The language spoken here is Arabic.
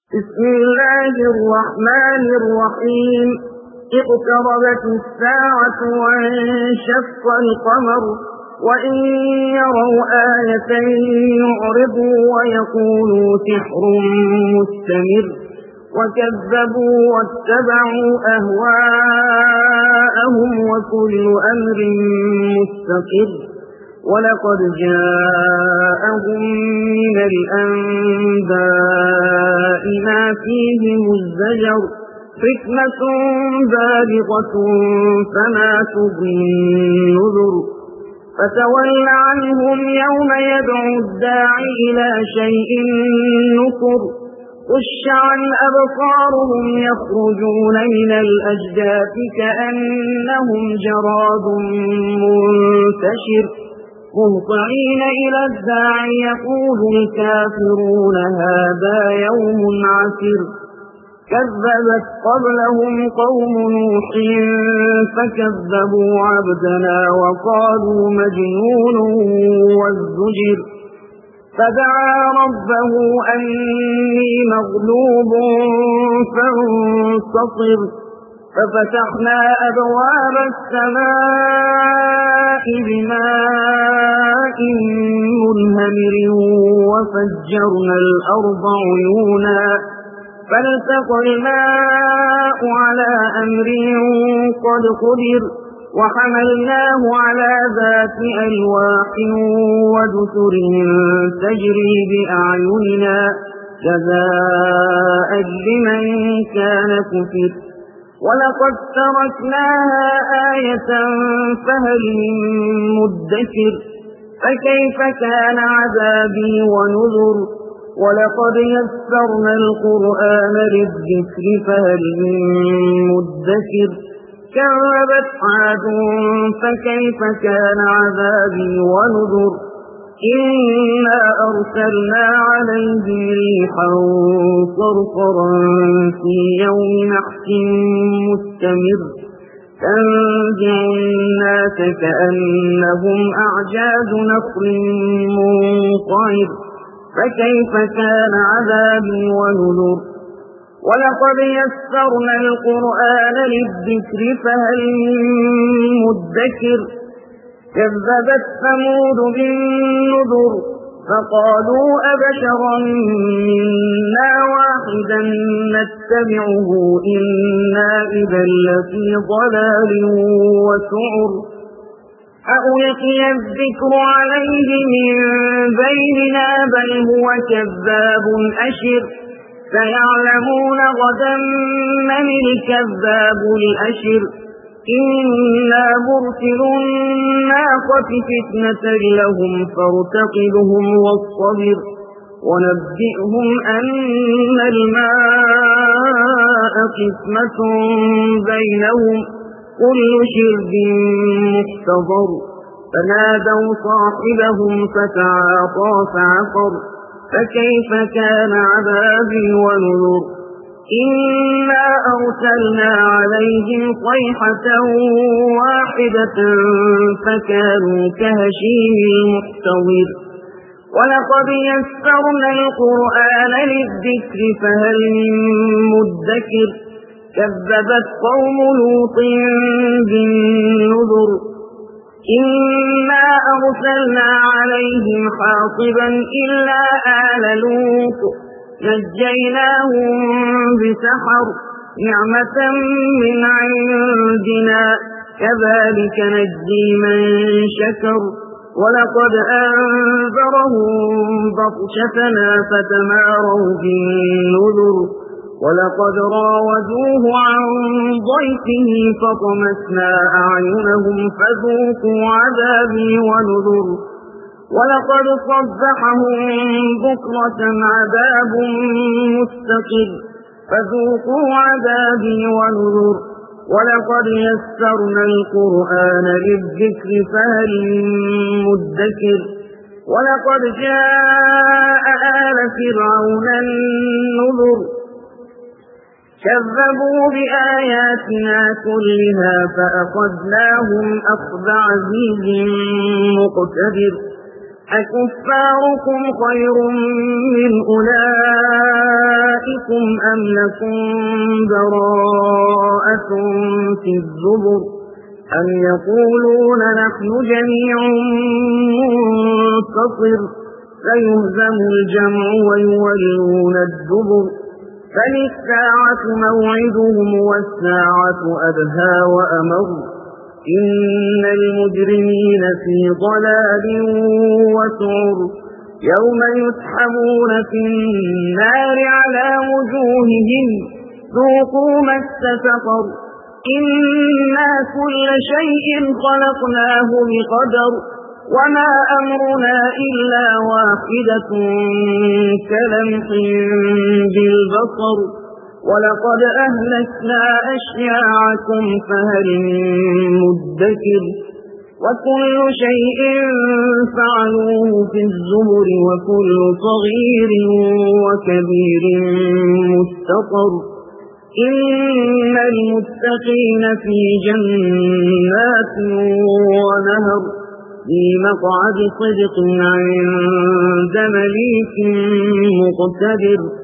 بسم الله الرحمن الرحيم اقتربت الساعة وانشق القمر وإن يروا آية يعرضوا ويقولوا سحر مستمر وكذبوا واتبعوا أهواءهم وكل أمر مستقر ولقد جاءهم من الأنباء ما فيه مزدجر حكمة بالغة فما تغني النذر فتول عنهم يوم يدعو الداعي إلى شيء نكر خش عن أبصارهم يخرجون من الأجداث كأنهم جراد منتشر مهطعين إلى الداع يقول الكافرون هذا يوم عسر كذبت قبلهم قوم نوح فكذبوا عبدنا وقالوا مجنون وازدجر فدعا ربه أني مغلوب فانتصر ففتحنا أبواب السماء بماء منهمر وفجرنا الأرض عيونا فالتقى الماء على أمر قد قدر وحملناه على ذات ألواح ودسر تجري بأعيننا جزاء لمن كان كفر ولقد تركناها آية فهل من مدكر فكيف كان عذابي ونذر ولقد يسرنا القرآن للذكر فهل من مدكر كذبت عاد فكيف كان عذابي ونذر إنا أرسلنا عليهم ريحا صرصرا في يوم نحس مستمر تنزع الناس كأنهم أعجاز نخل منقعر فكيف كان عذابي ونذر ولقد يسرنا القرآن للذكر فهل من مدكر كذبت ثمود بالنذر فقالوا أبشرا منا واحدا نتبعه إنا إذا لفي ضلال وسعر أألقي الذكر عليه من بيننا بل هو كذاب أشر سيعلمون غدا من الكذاب الأشر إنا مرسل الناقة فتنة لهم فارتقبهم واصطبر ونبئهم أن الماء قسمة بينهم كل شرب محتضر فنادوا صاحبهم فتعاطى فعقر فكيف كان عذابي ونذر إنا أرسلنا عليهم صيحة واحدة فكانوا كهشيم المحتضر ولقد يسرنا القرآن للذكر فهل من مدكر كذبت قوم لوط بالنذر إنا أرسلنا عليهم حاصبا إلا آل لوط نجيناهم بسحر نعمة من عندنا كذلك نجزي من شكر ولقد أنذرهم بطشتنا فتماروا بالنذر ولقد راودوه عن ضيفه فطمسنا أعينهم فذوقوا عذابي ونذر ولقد صبحهم بكرة عذاب مستقر فذوقوا عذابي ونذر ولقد يسرنا القرآن للذكر فهل من مدكر ولقد جاء آل فرعون النذر كذبوا بآياتنا كلها فأخذناهم أخذ عزيز مقتدر أكفاركم خير من أولئكم لكم أم لكم براءة في الزبر أم يقولون نحن جميع منتصر سيهزم الجمع ويولون الدبر بل الساعة موعدهم والساعة أدهى وأمر إن المجرمين في ضلال وسعر يوم يسحبون في النار على وجوههم ذوقوا مس سقر إنا كل شيء خلقناه بقدر وما أمرنا إلا واحدة كلمح بالبصر ولقد أهلكنا أشياعكم فهل من مدكر وكل شيء فعلوه في الزبر وكل صغير وكبير مستقر إن المتقين في جنات ونهر في مقعد صدق عند مليك مقتدر